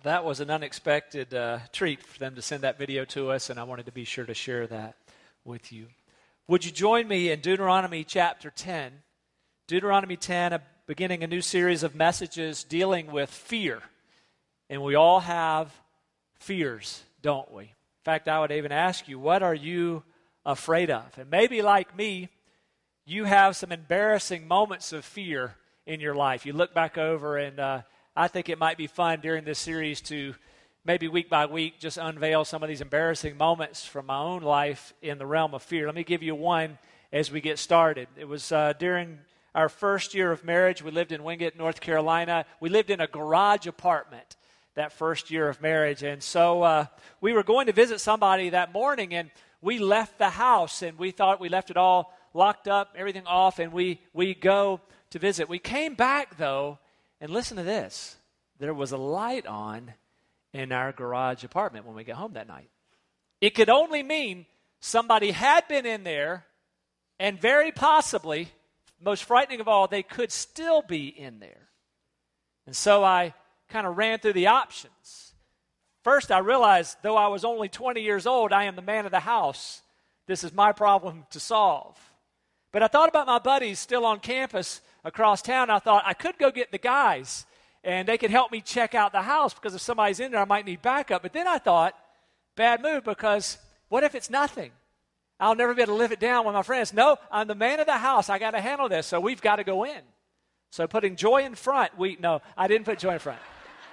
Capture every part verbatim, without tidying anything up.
That was an unexpected uh, treat for them to send that video to us, and I wanted to be sure to share that with you. Would you join me in Deuteronomy chapter ten? Deuteronomy ten, uh, beginning a new series of messages dealing with fear. And we all have fears, don't we? In fact, I would even ask you, what are you afraid of? And maybe like me, you have some embarrassing moments of fear in your life. You look back over and uh, I think it might be fun during this series to maybe week by week just unveil some of these embarrassing moments from my own life in the realm of fear. Let me give you one as we get started. It was uh, during our first year of marriage. We lived in Wingate, North Carolina. We lived in a garage apartment that first year of marriage. And so uh, we were going to visit somebody that morning, and we left the house, and we thought we left it all locked up, everything off, and we, we go to visit. We came back, though, and listen to this. There was a light on in our garage apartment when we got home that night. It could only mean somebody had been in there, and very possibly, most frightening of all, they could still be in there. And so I kind of ran through the options. First, I realized, though I was only twenty years old, I am the man of the house. This is my problem to solve. But I thought about my buddies still on campus across town. I thought I could go get the guys, and they could help me check out the house, because if somebody's in there, I might need backup. But then I thought, bad move, because what if it's nothing? I'll never be able to live it down with my friends. No, I'm the man of the house. I got to handle this, so we've got to go in. So putting joy in front, we, no, I didn't put joy in front.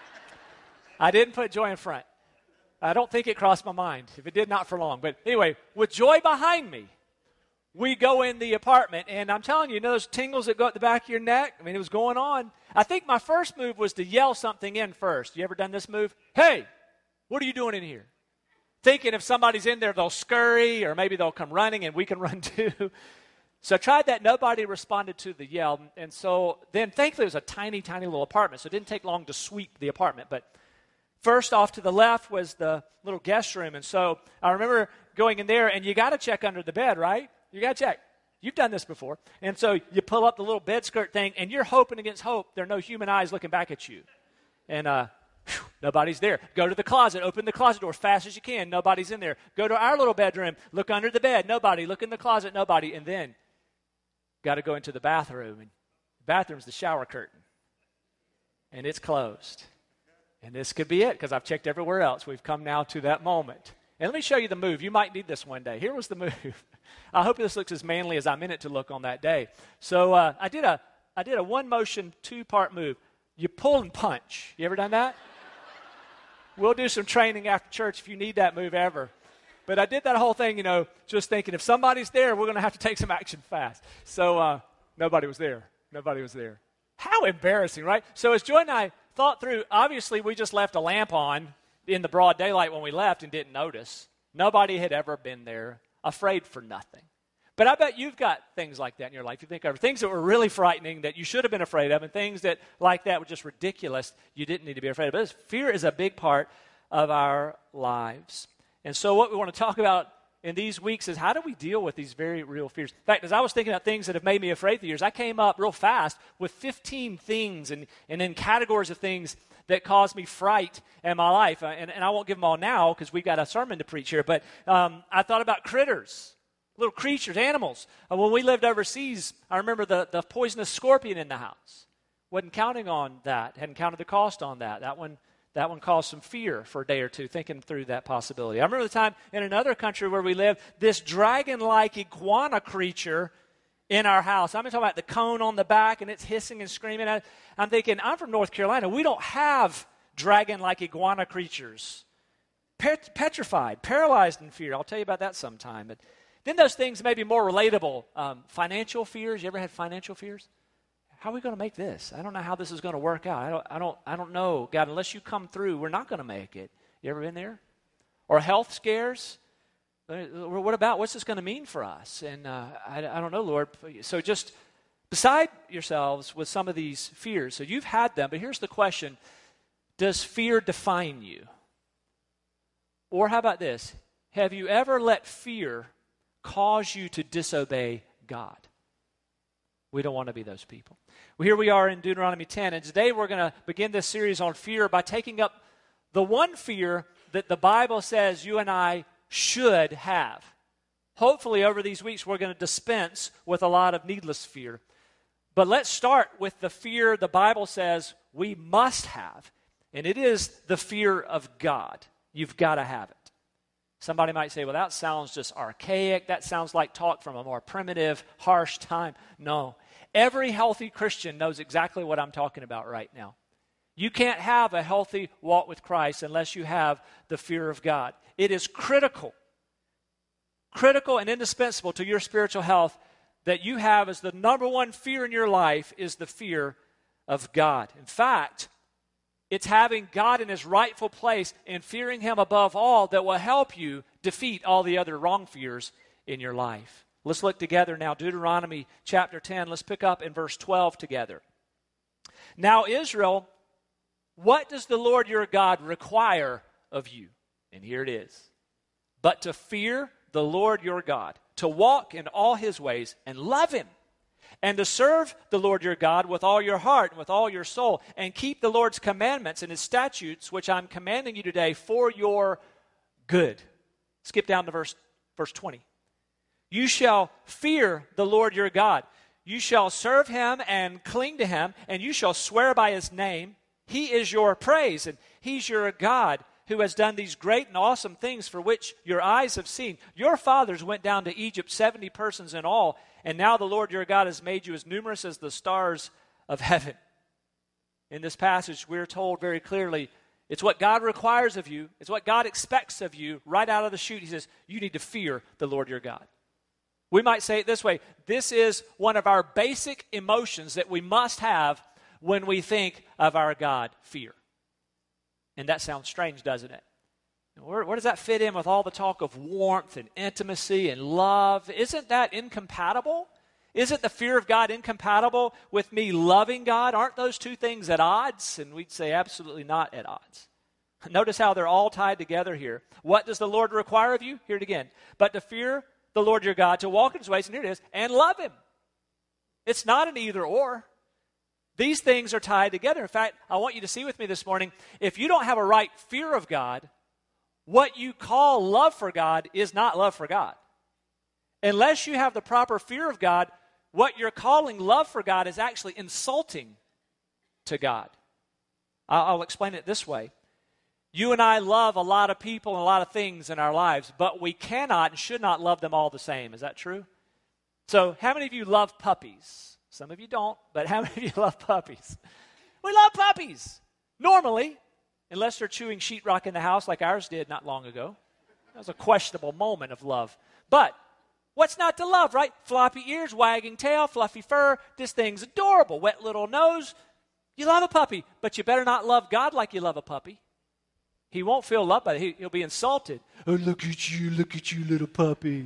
I didn't put joy in front. I don't think it crossed my mind. If it did, not for long. But anyway, with joy behind me, we go in the apartment, and I'm telling you, you know those tingles that go up the back of your neck? I mean, it was going on. I think my first move was to yell something in first. You ever done this move? Hey, what are you doing in here? Thinking if somebody's in there, they'll scurry, or maybe they'll come running, and we can run too. So I tried that. Nobody responded to the yell. And so then, thankfully, it was a tiny, tiny little apartment, so it didn't take long to sweep the apartment. But first off to the left was the little guest room. And so I remember going in there, and you got to check under the bed, right? You got to check. You've done this before. And so you pull up the little bed skirt thing, and you're hoping against hope there are no human eyes looking back at you. And uh, whew, nobody's there. Go to the closet. Open the closet door as fast as you can. Nobody's in there. Go to our little bedroom. Look under the bed. Nobody. Look in the closet. Nobody. And then got to go into the bathroom. And the bathroom's the shower curtain. And it's closed. And this could be it, because I've checked everywhere else. We've come now to that moment. And let me show you the move. You might need this one day. Here was the move. I hope this looks as manly as I meant it to look on that day. So uh, I did a I did a one-motion, two-part move. You pull and punch. You ever done that? We'll do some training after church if you need that move ever. But I did that whole thing, you know, just thinking if somebody's there, we're going to have to take some action fast. So uh, nobody was there. Nobody was there. How embarrassing, right? So as Joy and I thought through, obviously we just left a lamp on in the broad daylight when we left and didn't notice. Nobody had ever been there, afraid for nothing. But I bet you've got things like that in your life. You think of things that were really frightening that you should have been afraid of, and things that like that were just ridiculous you didn't need to be afraid of. But this, fear is a big part of our lives. And so what we want to talk about in these weeks is how do we deal with these very real fears. In fact, as I was thinking about things that have made me afraid for years, I came up real fast with fifteen things and, and then categories of things that caused me fright in my life. Uh, and, and I won't give them all now because we've got a sermon to preach here. But um, I thought about critters, little creatures, animals. Uh, when we lived overseas, I remember the, the poisonous scorpion in the house. Wasn't counting on that. Hadn't counted the cost on that. That one That one caused some fear for a day or two, thinking through that possibility. I remember the time in another country where we lived, this dragon-like iguana creature in our house. I'm talking about the cone on the back, and it's hissing and screaming. I, I'm thinking, I'm from North Carolina. We don't have dragon-like iguana creatures. Pet- petrified, paralyzed in fear. I'll tell you about that sometime. But then those things may be more relatable. Um, financial fears. You ever had financial fears? How are we going to make this? I don't know how this is going to work out. I don't, I don't, I don't know, God. Unless you come through, we're not going to make it. You ever been there? Or health scares? What about what's this going to mean for us? And uh, I, I don't know, Lord. So just beside yourselves with some of these fears. So you've had them, but here's the question: does fear define you? Or how about this? Have you ever let fear cause you to disobey God? We don't want to be those people. Well, here we are in Deuteronomy ten, and today we're going to begin this series on fear by taking up the one fear that the Bible says you and I should have. Hopefully over these weeks we're going to dispense with a lot of needless fear. But let's start with the fear the Bible says we must have, and it is the fear of God. You've got to have it. Somebody might say, well, that sounds just archaic. That sounds like talk from a more primitive, harsh time. No. Every healthy Christian knows exactly what I'm talking about right now. You can't have a healthy walk with Christ unless you have the fear of God. It is critical, critical and indispensable to your spiritual health that you have as the number one fear in your life is the fear of God. In fact, it's having God in his rightful place and fearing him above all that will help you defeat all the other wrong fears in your life. Let's look together now. Deuteronomy chapter ten. Let's pick up in verse twelve together. Now, Israel, what does the Lord your God require of you? And here it is. But to fear the Lord your God, to walk in all his ways and love him, and to serve the Lord your God with all your heart and with all your soul, and keep the Lord's commandments and his statutes, which I'm commanding you today for your good. Skip down to verse, verse twenty. You shall fear the Lord your God. You shall serve him and cling to him, and you shall swear by his name. He is your praise, and he's your God who has done these great and awesome things for which your eyes have seen. Your fathers went down to Egypt, seventy persons in all, and now the Lord your God has made you as numerous as the stars of heaven. In this passage, we're told very clearly, it's what God requires of you. It's what God expects of you right out of the chute. He says, you need to fear the Lord your God. We might say it this way. This is one of our basic emotions that we must have when we think of our God, fear. And that sounds strange, doesn't it? Where, where does that fit in with all the talk of warmth and intimacy and love? Isn't that incompatible? Isn't the fear of God incompatible with me loving God? Aren't those two things at odds? And we'd say absolutely not at odds. Notice how they're all tied together here. What does the Lord require of you? Hear it again. But to fear the Lord your God, to walk in his ways, and here it is, and love him. It's not an either or. These things are tied together. In fact, I want you to see with me this morning, if you don't have a right fear of God, what you call love for God is not love for God. Unless you have the proper fear of God, what you're calling love for God is actually insulting to God. I'll explain it this way. You and I love a lot of people and a lot of things in our lives, but we cannot and should not love them all the same. Is that true? So how many of you love puppies? Some of you don't, but how many of you love puppies? We love puppies. Normally, unless they're chewing sheetrock in the house like ours did not long ago. That was a questionable moment of love. But what's not to love, right? Floppy ears, wagging tail, fluffy fur. This thing's adorable. Wet little nose. You love a puppy, but you better not love God like you love a puppy. He won't feel loved by it. He, he'll be insulted. Oh, look at you, look at you, little puppy.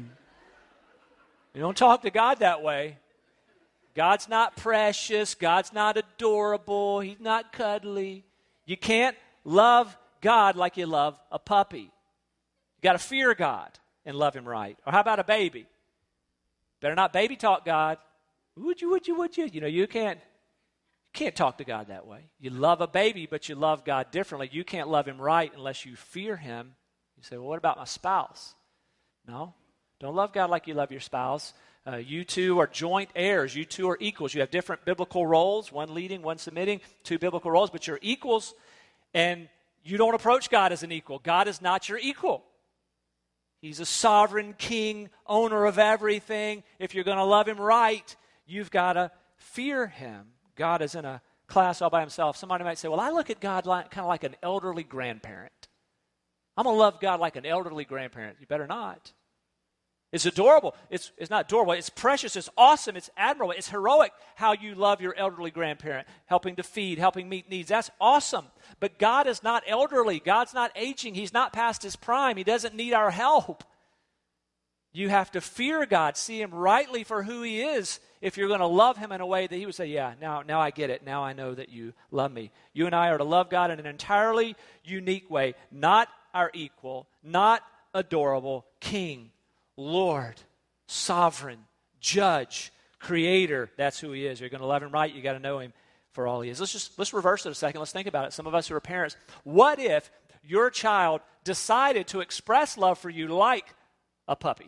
You don't talk to God that way. God's not precious. God's not adorable. He's not cuddly. You can't love God like you love a puppy. You got to fear God and love him right. Or how about a baby? Better not baby talk God. Would you, would you, would you? You know, you can't, you can't talk to God that way. You love a baby, but you love God differently. You can't love him right unless you fear him. You say, well, what about my spouse? No, don't love God like you love your spouse. Uh, you two are joint heirs. You two are equals. You have different biblical roles, one leading, one submitting, two biblical roles, but you're equals, and you don't approach God as an equal. God is not your equal. He's a sovereign king, owner of everything. If you're going to love him right, you've got to fear him. God is in a class all by himself. Somebody might say, well, I look at God like, kind of like an elderly grandparent. I'm going to love God like an elderly grandparent. You better not. It's adorable. It's, it's not adorable. It's precious. It's awesome. It's admirable. It's heroic how you love your elderly grandparent, helping to feed, helping meet needs. That's awesome. But God is not elderly. God's not aging. He's not past his prime. He doesn't need our help. You have to fear God, see him rightly for who he is if you're going to love him in a way that he would say, yeah, now, now I get it. Now I know that you love me. You and I are to love God in an entirely unique way, not our equal, not adorable, king, Lord, sovereign, judge, creator. That's who he is. You're going to love him right. You got to know him for all he is. Let's just let's reverse it a second. Let's think about it. Some of us who are parents, what if your child decided to express love for you like a puppy.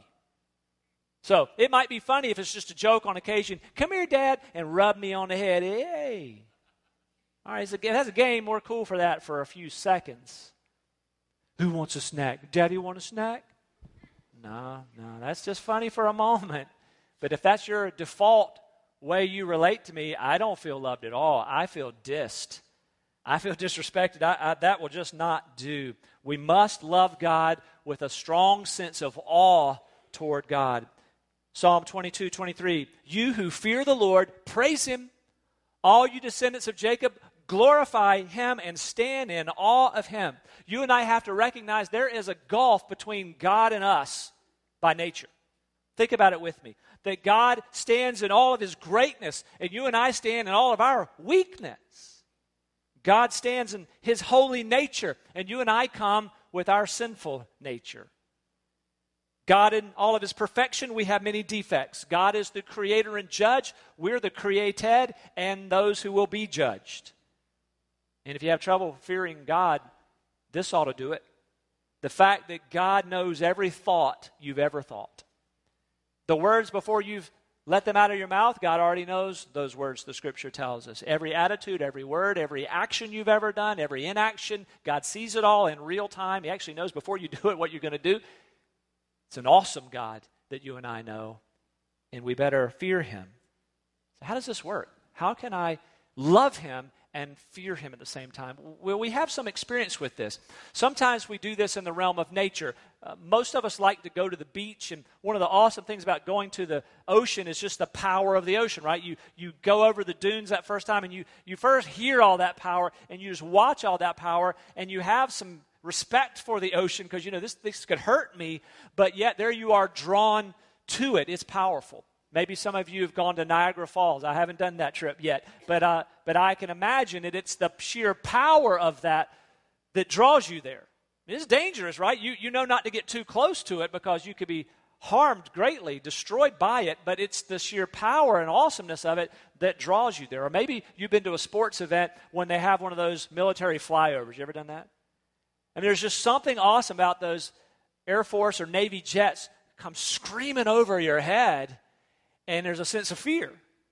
So it might be funny if it's just a joke on occasion. Come here, Dad, and rub me on the head. Hey. All right, so that's a game. We're cool for that for a few seconds. Who wants a snack? Daddy want a snack? No, no, that's just funny for a moment. But if that's your default way you relate to me, I don't feel loved at all. I feel dissed. I feel disrespected. I, I, that will just not do. We must love God with a strong sense of awe toward God. Psalm twenty-two, twenty-three, you who fear the Lord, praise him. All you descendants of Jacob, glorify him and stand in awe of him. You and I have to recognize there is a gulf between God and us by nature. Think about it with me. That God stands in all of his greatness, and you and I stand in all of our weakness. God stands in his holy nature, and you and I come with our sinful nature. God in all of his perfection, we have many defects. God is the creator and judge. We're the created and those who will be judged. And if you have trouble fearing God, this ought to do it. The fact that God knows every thought you've ever thought. The words before you've let them out of your mouth, God already knows those words, the Scripture tells us. Every attitude, every word, every action you've ever done, every inaction, God sees it all in real time. He actually knows before you do it what you're going to do. It's an awesome God that you and I know, and we better fear him. So how does this work? How can I love him and fear him at the same time? Well, we have some experience with this. Sometimes we do this in the realm of nature. Uh, most of us like to go to the beach, and one of the awesome things about going to the ocean is just the power of the ocean, right? You you go over the dunes that first time, and you, you first hear all that power, and you just watch all that power, and you have some respect for the ocean because, you know, this, this could hurt me, but yet there you are drawn to it. It's powerful. Maybe some of you have gone to Niagara Falls. I haven't done that trip yet, but uh, but I can imagine it. It's the sheer power of that that draws you there. It's dangerous, right? You you know not to get too close to it because you could be harmed greatly, destroyed by it, but it's the sheer power and awesomeness of it that draws you there. Or maybe you've been to a sports event when they have one of those military flyovers. You ever done that? I mean, there's just something awesome about those Air Force or Navy jets come screaming over your head, and there's a sense of fear.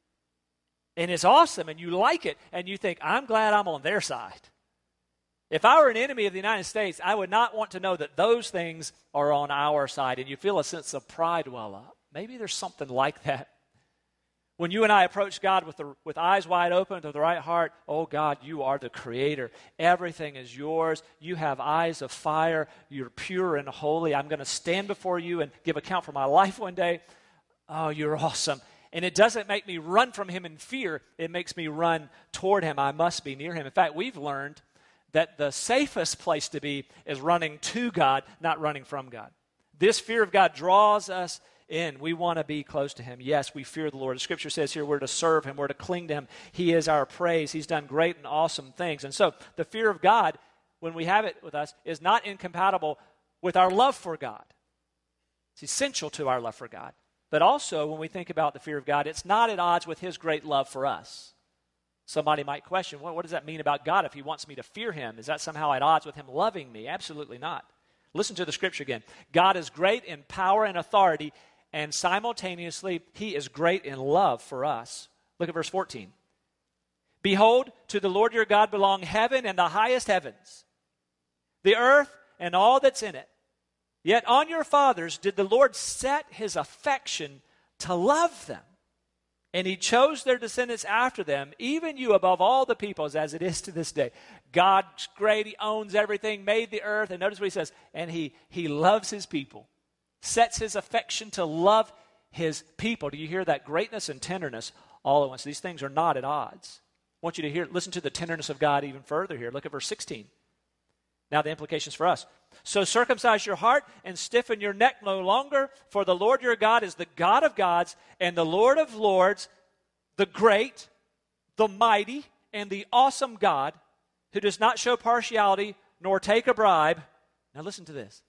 And it's awesome, and you like it, and you think, I'm glad I'm on their side. If I were an enemy of the United States, I would not want to know that those things are on our side, and you feel a sense of pride well up. Maybe there's something like that. When you and I approach God with the, with eyes wide open to the right heart, oh God, you are the creator. Everything is yours. You have eyes of fire. You're pure and holy. I'm going to stand before you and give account for my life one day. Oh, you're awesome. And it doesn't make me run from him in fear. It makes me run toward him. I must be near him. In fact, we've learned that the safest place to be is running to God, not running from God. This fear of God draws us in. We want to be close to him. Yes, we fear the Lord. The Scripture says here we're to serve him. We're to cling to him. He is our praise. He's done great and awesome things. And so the fear of God, when we have it with us, is not incompatible with our love for God. It's essential to our love for God. But also, when we think about the fear of God, it's not at odds with his great love for us. Somebody might question, well, what does that mean about God if he wants me to fear him? Is that somehow at odds with him loving me? Absolutely not. Listen to the Scripture again. God is great in power and authority, and simultaneously, he is great in love for us. Look at verse fourteen. Behold, to the Lord your God belong heaven and the highest heavens, the earth and all that's in it. Yet on your fathers did the Lord set his affection to love them. And he chose their descendants after them, even you above all the peoples, as it is to this day. God's great. He owns everything, made the earth. And notice what he says. And he, he loves his people. Sets his affection to love his people. Do you hear that greatness and tenderness all at once? These things are not at odds. I want you to hear, listen to the tenderness of God even further here. Look at verse sixteen. Now the implications for us. So circumcise your heart and stiffen your neck no longer, for the Lord your God is the God of gods and the Lord of lords, the great, the mighty, and the awesome God, who does not show partiality nor take a bribe. Now listen to this.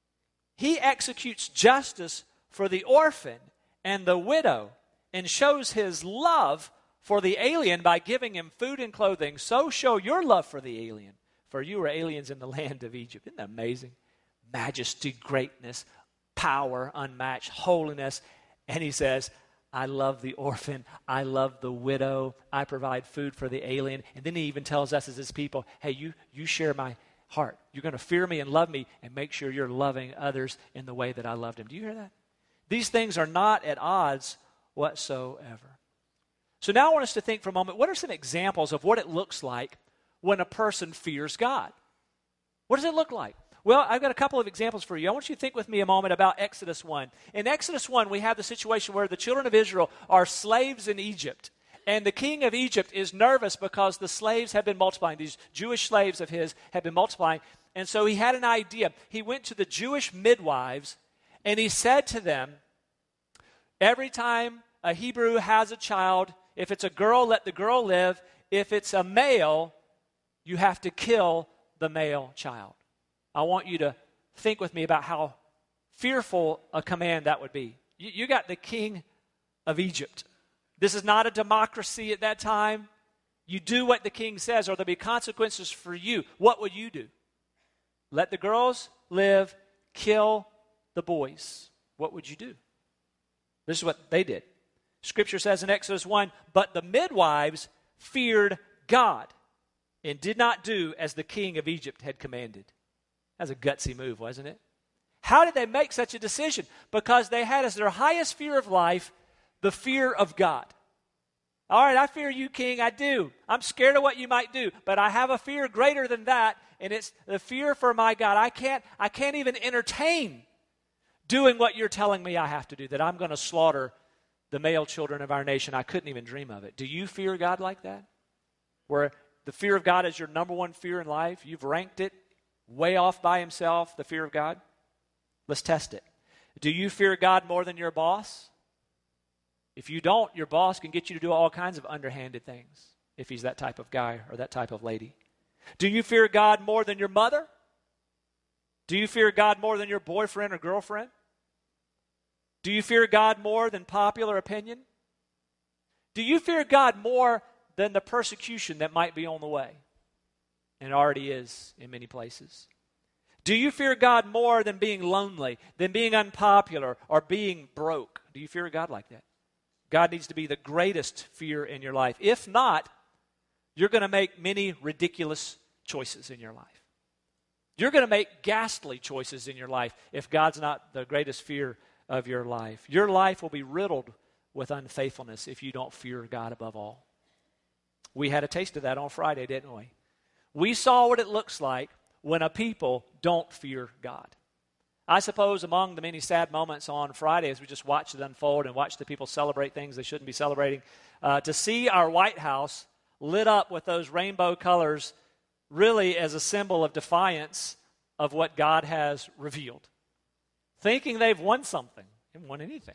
He executes justice for the orphan and the widow and shows his love for the alien by giving him food and clothing. So show your love for the alien. for you were aliens in the land of Egypt. Isn't that amazing? Majesty, greatness, power, unmatched, holiness. And he says, I love the orphan. I love the widow. I provide food for the alien. And then he even tells us as his people, hey, you, you share my heart. You're going to fear me and love me and make sure you're loving others in the way that I loved him. Do you hear that? These things are not at odds whatsoever. So now I want us to think for a moment, what are some examples of what it looks like when a person fears God? What does it look like? Well, I've got a couple of examples for you. I want you to think with me a moment about Exodus one. In Exodus one, we have the situation where the children of Israel are slaves in Egypt. And the king of Egypt is nervous because the slaves have been multiplying. These Jewish slaves of his have been multiplying. And so he had an idea. He went to the Jewish midwives and he said to them, every time a Hebrew has a child, if it's a girl, let the girl live. If it's a male, you have to kill the male child. I want you to think with me about how fearful a command that would be. You, you got the king of Egypt. This is not a democracy at that time. You do what the king says or there'll be consequences for you. What would you do? Let the girls live, kill the boys. What would you do? This is what they did. Scripture says in Exodus one, but the midwives feared God and did not do as the king of Egypt had commanded. That's a gutsy move, wasn't it? How did they make such a decision? Because they had as their highest fear of life the fear of God. All right, I fear you, king, I do. I'm scared of what you might do, but I have a fear greater than that, and it's the fear for my God. I can't, I can't even entertain doing what you're telling me I have to do, that I'm going to slaughter the male children of our nation. I couldn't even dream of it. Do you fear God like that? Where the fear of God is your number one fear in life? You've ranked it way off by himself, the fear of God? Let's test it. Do you fear God more than your boss? If you don't, your boss can get you to do all kinds of underhanded things if he's that type of guy or that type of lady. Do you fear God more than your mother? Do you fear God more than your boyfriend or girlfriend? Do you fear God more than popular opinion? Do you fear God more than the persecution that might be on the way? And it already is in many places. Do you fear God more than being lonely, than being unpopular, or being broke? Do you fear God like that? God needs to be the greatest fear in your life. If not, you're going to make many ridiculous choices in your life. You're going to make ghastly choices in your life if God's not the greatest fear of your life. Your life will be riddled with unfaithfulness if you don't fear God above all. We had a taste of that on Friday, didn't we? We saw what it looks like when a people don't fear God. I suppose among the many sad moments on Friday as we just watched it unfold and watched the people celebrate things they shouldn't be celebrating, uh, to see our White House lit up with those rainbow colors really as a symbol of defiance of what God has revealed. Thinking they've won something. They haven't won anything.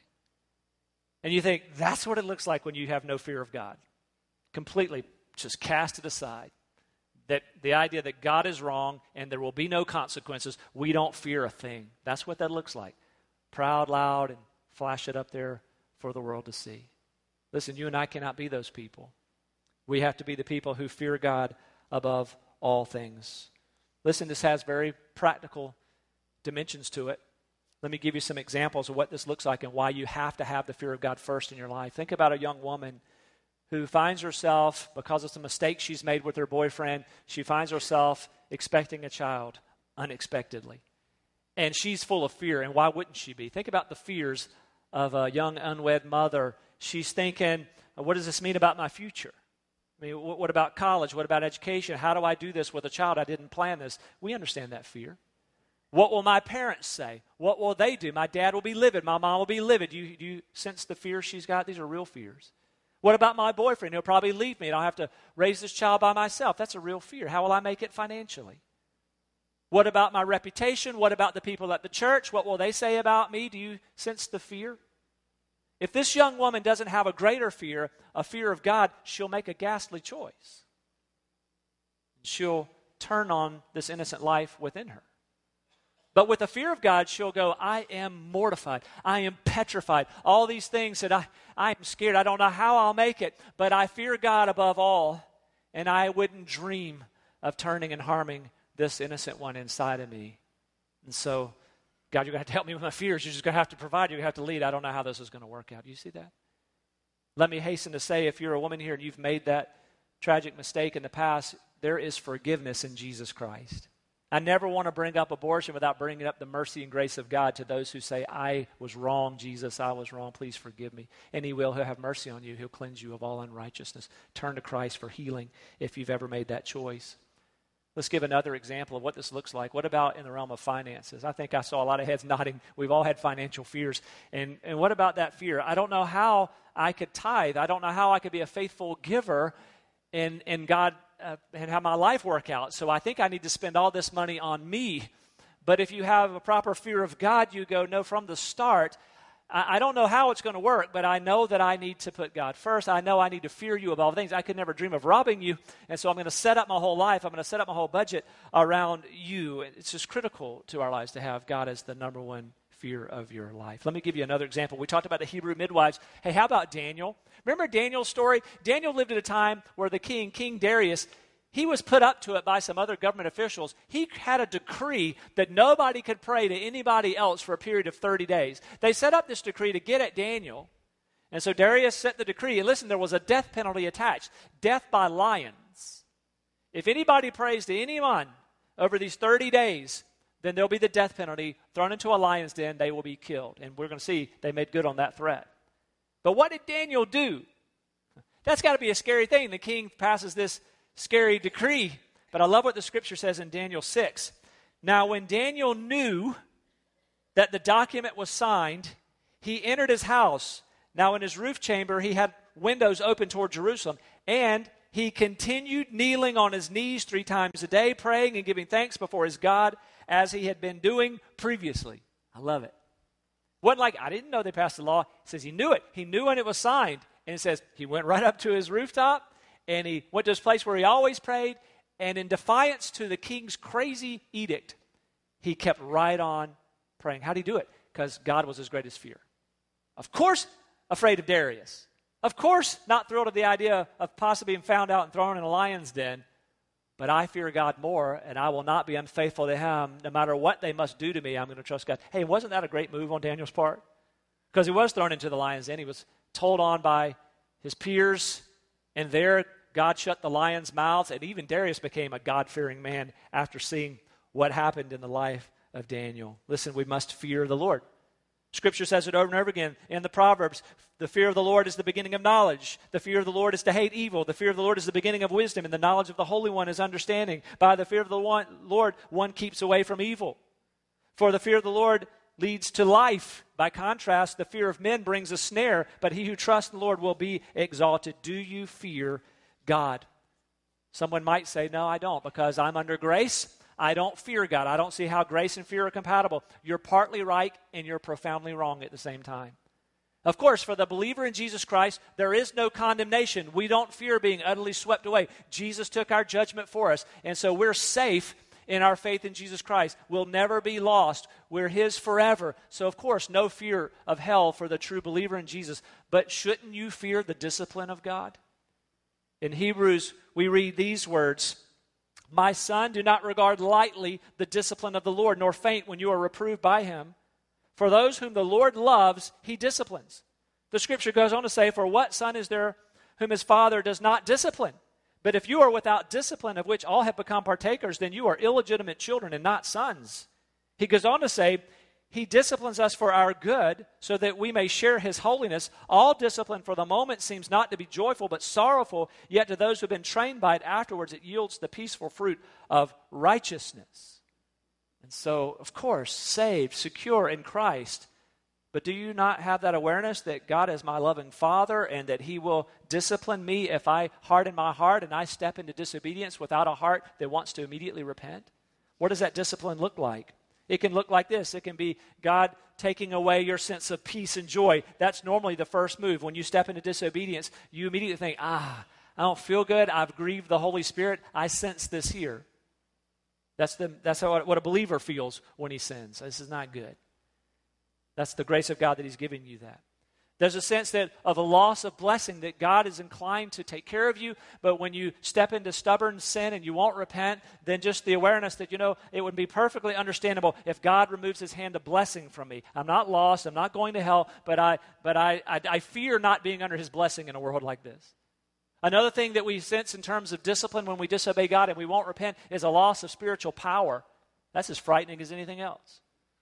And you think, that's what it looks like when you have no fear of God. Completely just cast it aside. That the idea that God is wrong and there will be no consequences, we don't fear a thing. That's what that looks like. Proud, loud, and flash it up there for the world to see. Listen, you and I cannot be those people. We have to be the people who fear God above all things. Listen, this has very practical dimensions to it. Let me give you some examples of what this looks like and why you have to have the fear of God first in your life. Think about a young woman who finds herself, because of some mistakes she's made with her boyfriend, she finds herself expecting a child unexpectedly. And she's full of fear, and why wouldn't she be? Think about the fears of a young unwed mother. She's thinking, what does this mean about my future? I mean, what about college? What about education? How do I do this with a child? I didn't plan this. We understand that fear. What will my parents say? What will they do? My dad will be livid. My mom will be livid. Do you, do you sense the fear she's got? These are real fears. What about my boyfriend? He'll probably leave me and I'll have to raise this child by myself. That's a real fear. How will I make it financially? What about my reputation? What about the people at the church? What will they say about me? Do you sense the fear? If this young woman doesn't have a greater fear, a fear of God, she'll make a ghastly choice. She'll turn on this innocent life within her. But with the fear of God, she'll go, I am mortified. I am petrified. All these things that I, I'm scared. I don't know how I'll make it, but I fear God above all, and I wouldn't dream of turning and harming this innocent one inside of me. And so, God, you're going to have to help me with my fears. You're just going to have to provide. You're going to have to lead. I don't know how this is going to work out. Do you see that? Let me hasten to say, if you're a woman here and you've made that tragic mistake in the past, there is forgiveness in Jesus Christ. I never want to bring up abortion without bringing up the mercy and grace of God to those who say, I was wrong, Jesus, I was wrong, please forgive me. And he will. He'll have mercy on you. He'll cleanse you of all unrighteousness. Turn to Christ for healing if you've ever made that choice. Let's give another example of what this looks like. What about in the realm of finances? I think I saw a lot of heads nodding. We've all had financial fears. And, and what about that fear? I don't know how I could tithe. I don't know how I could be a faithful giver and, and God uh, and have my life work out. So I think I need to spend all this money on me. But if you have a proper fear of God, you go, no, from the start, I, I don't know how it's going to work, but I know that I need to put God first. I know I need to fear you of all things. I could never dream of robbing you. And so I'm going to set up my whole life. I'm going to set up my whole budget around you. It's just critical to our lives to have God as the number one fear of your life. Let me give you another example. We talked about the Hebrew midwives. Hey, how about Daniel? Remember Daniel's story? Daniel lived at a time where the king, King Darius, he was put up to it by some other government officials. He had a decree that nobody could pray to anybody else for a period of thirty days. They set up this decree to get at Daniel. And so Darius set the decree. And listen, there was a death penalty attached. Death by lions. If anybody prays to anyone over these thirty days, then there'll be the death penalty, thrown into a lion's den, they will be killed. And we're going to see they made good on that threat. But what did Daniel do? That's got to be a scary thing. The king passes this scary decree. But I love what the scripture says in Daniel six. Now when Daniel knew that the document was signed, he entered his house. Now in his roof chamber he had windows open toward Jerusalem, and he continued kneeling on his knees three times a day, praying and giving thanks before his God as he had been doing previously. I love it. Wasn't like, I didn't know they passed the law. It says he knew it. He knew when it was signed. And it says he went right up to his rooftop and he went to his place where he always prayed. And in defiance to the king's crazy edict, he kept right on praying. How did he do it? Because God was his greatest fear. Of course, afraid of Darius. Of course, not thrilled at the idea of possibly being found out and thrown in a lion's den. But I fear God more, and I will not be unfaithful to him. No matter what they must do to me, I'm going to trust God. Hey, wasn't that a great move on Daniel's part? Because he was thrown into the lion's den. He was told on by his peers, and there God shut the lions' mouths, and even Darius became a God-fearing man after seeing what happened in the life of Daniel. Listen, we must fear the Lord. Scripture says it over and over again in the Proverbs. The fear of the Lord is the beginning of knowledge. The fear of the Lord is to hate evil. The fear of the Lord is the beginning of wisdom. And the knowledge of the Holy One is understanding. By the fear of the one, Lord, one keeps away from evil. For the fear of the Lord leads to life. By contrast, the fear of men brings a snare. But he who trusts in the Lord will be exalted. Do you fear God? Someone might say, no, I don't, because I'm under grace. I don't fear God. I don't see how grace and fear are compatible. You're partly right and you're profoundly wrong at the same time. Of course, for the believer in Jesus Christ, there is no condemnation. We don't fear being utterly swept away. Jesus took our judgment for us, and so we're safe in our faith in Jesus Christ. We'll never be lost. We're his forever. So, of course, no fear of hell for the true believer in Jesus. But shouldn't you fear the discipline of God? In Hebrews, we read these words, my son, do not regard lightly the discipline of the Lord, nor faint when you are reproved by him. For those whom the Lord loves, he disciplines. The scripture goes on to say, for what son is there whom his father does not discipline? But if you are without discipline, of which all have become partakers, then you are illegitimate children and not sons. He goes on to say, he disciplines us for our good, so that we may share his holiness. All discipline for the moment seems not to be joyful, but sorrowful. Yet to those who have been trained by it afterwards, it yields the peaceful fruit of righteousness. And so, of course, saved, secure in Christ. But do you not have that awareness that God is my loving Father and that he will discipline me if I harden my heart and I step into disobedience without a heart that wants to immediately repent? What does that discipline look like? It can look like this. It can be God taking away your sense of peace and joy. That's normally the first move. When you step into disobedience, you immediately think, ah, I don't feel good. I've grieved the Holy Spirit. I sense this here. That's, the, that's how, what a believer feels when he sins. This is not good. That's the grace of God that he's giving you that. There's a sense that of a loss of blessing, that God is inclined to take care of you, but when you step into stubborn sin and you won't repent, then just the awareness that, you know, it would be perfectly understandable if God removes his hand of blessing from me. I'm not lost, I'm not going to hell, but I but I, I, I fear not being under his blessing in a world like this. Another thing that we sense in terms of discipline when we disobey God and we won't repent is a loss of spiritual power. That's as frightening as anything else.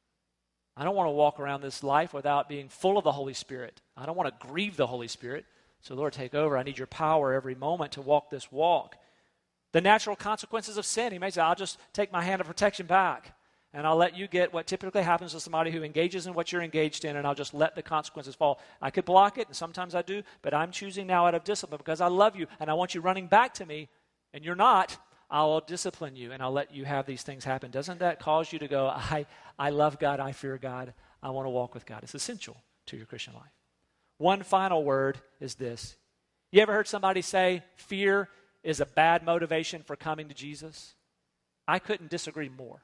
I don't want to walk around this life without being full of the Holy Spirit. I don't want to grieve the Holy Spirit. So, Lord, take over. I need your power every moment to walk this walk. The natural consequences of sin. He may say, I'll just take my hand of protection back, and I'll let you get what typically happens to somebody who engages in what you're engaged in, and I'll just let the consequences fall. I could block it, and sometimes I do, but I'm choosing now out of discipline because I love you, and I want you running back to me, and you're not. I'll discipline you, and I'll let you have these things happen. Doesn't that cause you to go, I, I love God, I fear God, I want to walk with God? It's essential to your Christian life. One final word is this. You ever heard somebody say fear is a bad motivation for coming to Jesus? I couldn't disagree more.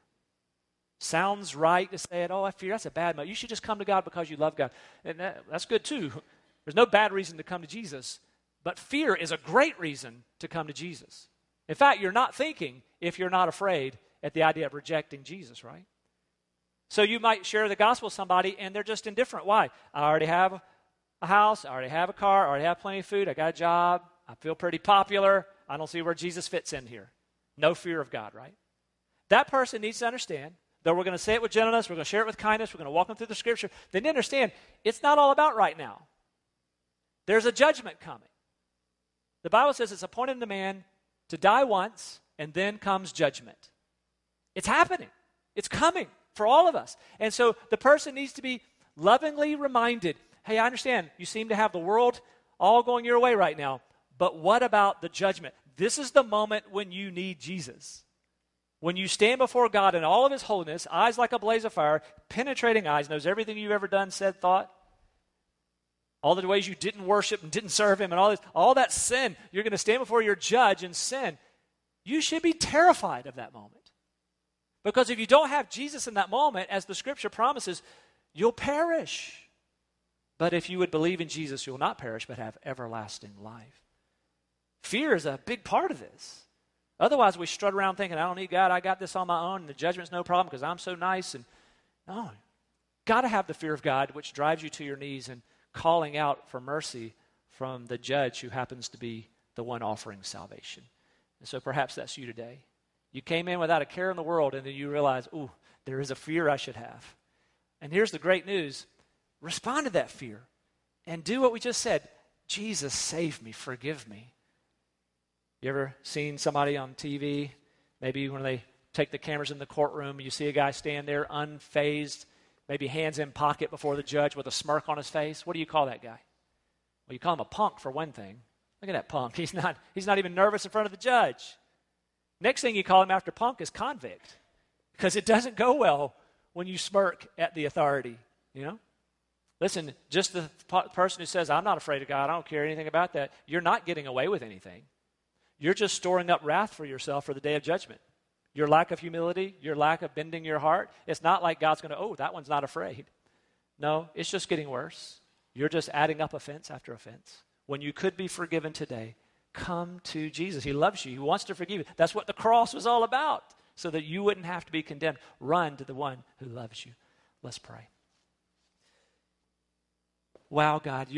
Sounds right to say it, oh, I fear, that's a bad motive. You should just come to God because you love God. And that, that's good too. There's no bad reason to come to Jesus, but fear is a great reason to come to Jesus. In fact, you're not thinking if you're not afraid at the idea of rejecting Jesus, right? So you might share the gospel with somebody and they're just indifferent. Why? I already have a house, I already have a car, I already have plenty of food, I got a job, I feel pretty popular, I don't see where Jesus fits in here. No fear of God, right? That person needs to understand, though we're going to say it with gentleness, we're going to share it with kindness, we're going to walk them through the scripture, they need to understand it's not all about right now. There's a judgment coming. The Bible says it's appointed to man to die once, and then comes judgment. It's happening. It's coming for all of us. And so the person needs to be lovingly reminded, hey, I understand you seem to have the world all going your way right now, but what about the judgment? This is the moment when you need Jesus. When you stand before God in all of his holiness, eyes like a blaze of fire, penetrating eyes, knows everything you've ever done, said, thought, all the ways you didn't worship and didn't serve him and all this, all that sin, you're going to stand before your judge in sin. You should be terrified of that moment. Because if you don't have Jesus in that moment, as the scripture promises, you'll perish. But if you would believe in Jesus, you'll not perish but have everlasting life. Fear is a big part of this. Otherwise, we strut around thinking, I don't need God, I got this on my own, and the judgment's no problem because I'm so nice. And no, got to have the fear of God, which drives you to your knees and calling out for mercy from the judge who happens to be the one offering salvation. And so perhaps that's you today. You came in without a care in the world, and then you realize, ooh, there is a fear I should have. And here's the great news. Respond to that fear and do what we just said. Jesus, save me, forgive me. You ever seen somebody on T V, maybe when they take the cameras in the courtroom, you see a guy stand there unfazed, maybe hands in pocket before the judge with a smirk on his face? What do you call that guy? Well, you call him a punk for one thing. Look at that punk. He's not, he's not even nervous in front of the judge. Next thing you call him after punk is convict, because it doesn't go well when you smirk at the authority, you know? Listen, just the p- person who says, I'm not afraid of God, I don't care anything about that, you're not getting away with anything. You're just storing up wrath for yourself for the day of judgment. Your lack of humility, your lack of bending your heart, it's not like God's going to, oh, that one's not afraid. No, it's just getting worse. You're just adding up offense after offense. When you could be forgiven today, come to Jesus. He loves you. He wants to forgive you. That's what the cross was all about, so that you wouldn't have to be condemned. Run to the one who loves you. Let's pray. Wow, God, you